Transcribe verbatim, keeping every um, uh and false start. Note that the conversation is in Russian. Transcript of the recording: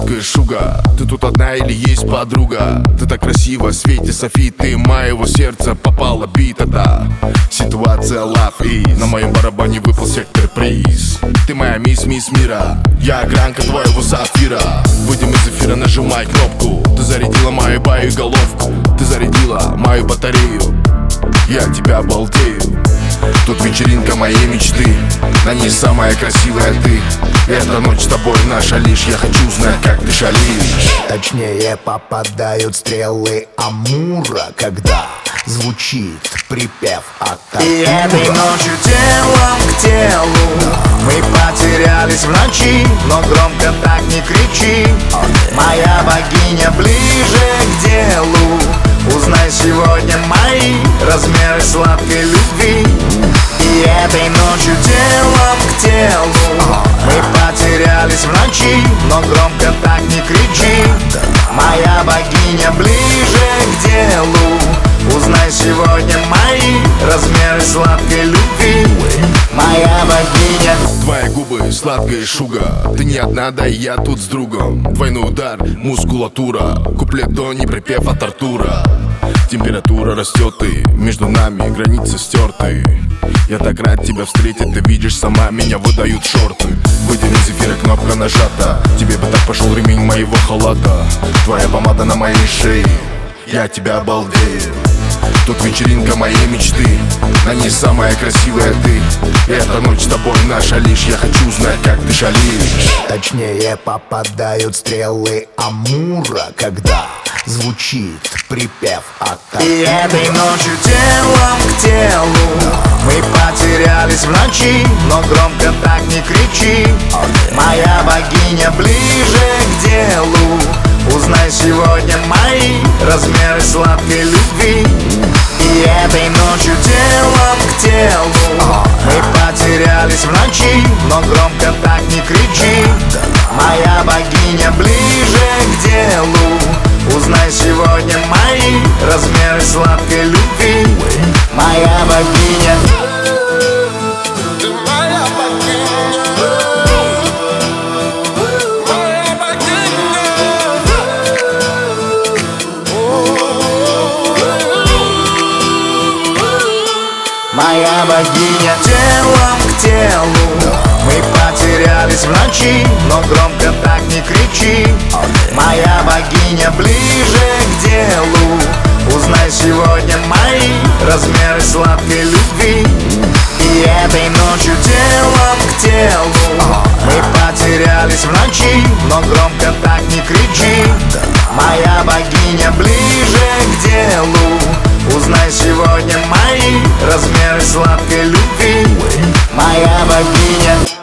сладкая шуга. Ты тут одна или есть подруга? Ты так красиво, Свете Софи, ты моего сердца попала бита-то. Ситуация love is. На моем барабане выпал сектор приз. Ты моя мисс, мисс мира. Я огранка твоего сапфира. Выйдем из эфира, нажимай кнопку. Ты зарядила мою боеголовку. Ты зарядила мою батарею. Я от тебя балдею. Тут вечеринка моей мечты. На ней самая красивая ты. Эта ночь с тобой наша лишь. Я хочу знать, как ты шалишь. Точнее попадают стрелы Амура, когда звучит припев от Артура. И этой ночью телом к телу мы потерялись в ночи, но громко так не кричи. Моя богиня ближе к делу. Узнай сегодня мои размеры сладкой любви. И этой ночью телом к телу мы потерялись в ночи, но громко так не кричи. Моя богиня ближе к делу. Узнай сегодня мои размеры сладкой любви. Моя богиня. Твои губы, сладкая шуга. Ты не одна, да и я тут с другом. Двойной удар, мускулатура. Куплет до не припев от Артура. Температура растет и между нами границы стерты. Я так рад тебя встретить, ты видишь сама, меня выдают шорты. Выйдем из эфира, кнопка нажата. Тебе бы так пошел ремень моего халата. Твоя помада на моей шее, я от тебя балдею. Тут вечеринка моей мечты. На ней самая красивая ты. Эта ночь с тобой наша лишь. Я хочу знать, как ты шалишь. Точнее попадают стрелы Амура, когда звучит припев от Артура. И этой ночью телом к телу мы потерялись в ночи, но громко так не кричи. Моя богиня ближе к делу. Узнай сегодня мои размеры сладкой любви. И этой ночью телом к телу мы потерялись в ночи, но громко так не кричи. Моя богиня ближе к делу. Узнай сегодня мои размеры сладкой любви. Моя богиня. Моя богиня. Телом к телу мы потерялись в ночи, но громко так не кричи. Моя богиня ближе к делу. Узнай сегодня мои размеры сладкой любви. И этой ночью телом к телу мы потерялись в ночи, но громко так не кричи. Моя богиня ближе к делу. Узнай сегодня мои размеры сладкой любви. Моя богиня.